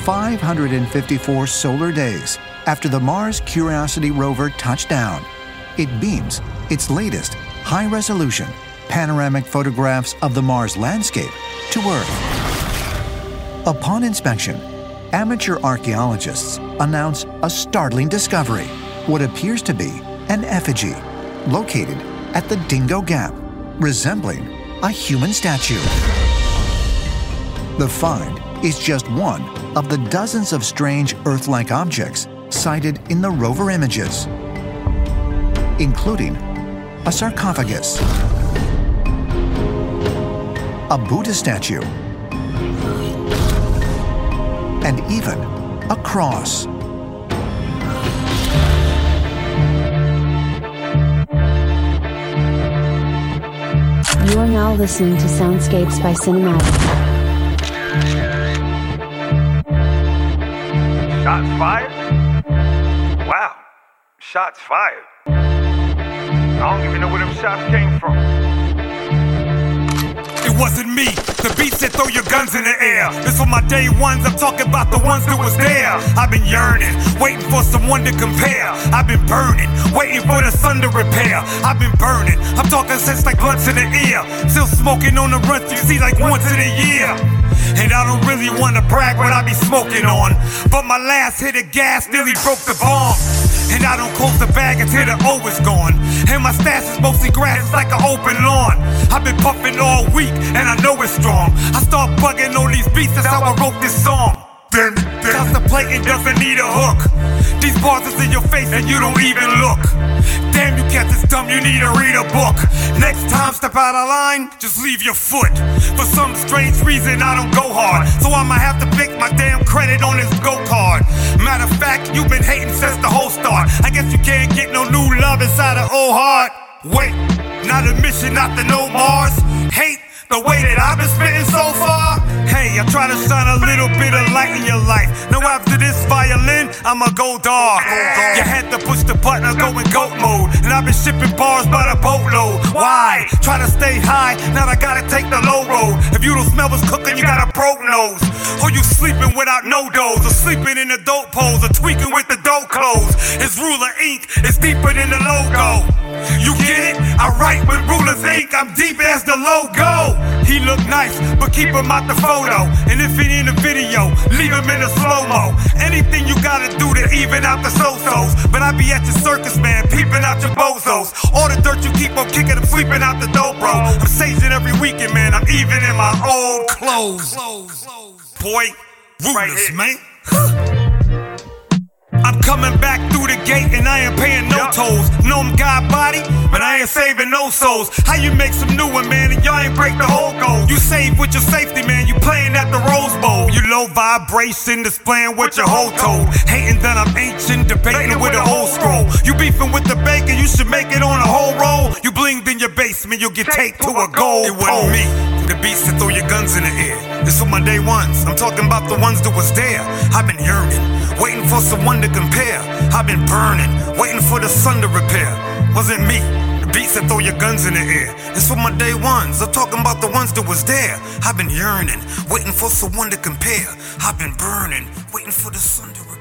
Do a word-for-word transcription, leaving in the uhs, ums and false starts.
five hundred fifty-four solar days after the Mars Curiosity rover touched down, it beams its latest high-resolution panoramic photographs of the Mars landscape to Earth. Upon inspection, amateur archaeologists announce a startling discovery, what appears to be an effigy located at the Dingo Gap, resembling a human statue. The find is just one of the dozens of strange Earth-like objects sighted in the rover images, including a sarcophagus, a Buddha statue, and even a cross. You are now listening to Soundscapes by Cinematic. Shots fired? Wow, shots fired. I don't even know where them shots came from. It wasn't me. The beat said throw your guns in the air. This for my day ones, I'm talking about the ones that was there. I've been yearning, waiting for someone to compare. I've been burning, waiting for the sun to repair. I've been burning, I'm talking sense like blunts in the ear. Still smoking on the runs you see like once in a year. And I don't really wanna brag what I be smoking on, but my last hit of gas nearly broke the bomb. And I don't close the bag until the O is gone. And my stash is mostly grass, it's like an open lawn. I've been puffing all week, and I know it's strong. I start bugging on these beats, that's how I wrote this song. Then, then contemplating doesn't need a hook. These bars is in your face and you don't even look. Damn, you cats is dumb, you need to read a book. Next time, step out of line, just leave your foot. For some strange reason, I don't go hard, so I might have to pick my damn credit on this go card. Matter of fact, you've been hating since the whole start. I guess you can't get no new love inside of old heart. Wait, not a mission, not to know Mars. Hate the way that I've been spitting so far. Hey, I try to shine a little bit of light in your life. Now after this violin, I'ma go dark. You had to push the button, I go in goat mode. And I've been shipping bars by the boatload. Why? Try to stay high, now I gotta take the low road. If you don't smell what's cooking, you got a broke nose. Or you sleeping without no dose, or sleeping in the dope pose, or tweaking with the dope clothes. It's Ruler ink, it's deeper than the logo. You get it? I write with Ruler's ink, I'm deep as the logo. He look nice, but keep him out the photo. And if he in the video, leave him in the slow-mo. Anything you gotta do to even out the so-sos. But I be at your circus, man, peeping out your bozos. All the dirt you keep on kicking, I'm sweeping out the dough, bro. I'm saging every weekend, man, I'm even in my old clothes. Boy, Rulers, man. I'm coming back through the gate and I ain't paying no tolls. Know I'm God body, but I ain't saving no souls. How you make some new one, man, and y'all ain't break the whole goal? You save with your safety, man, you playing at the Rose Bowl. You low vibration, displaying what your whole told. Hating that I'm ancient, debating with a whole scroll. You beefing with the baker, you should make it on a whole roll. You blinged in your basement, you'll get taped to a gold. It wasn't me. The beats that throw your guns in the air. This for my day ones. I'm talking about the ones that was there. I've been yearning, waiting for someone to compare. I've been burning, waiting for the sun to repair. Wasn't me. The beats that throw your guns in the air. This for my day ones. I'm talking about the ones that was there. I've been yearning, waiting for someone to compare. I've been burning, waiting for the sun to repair.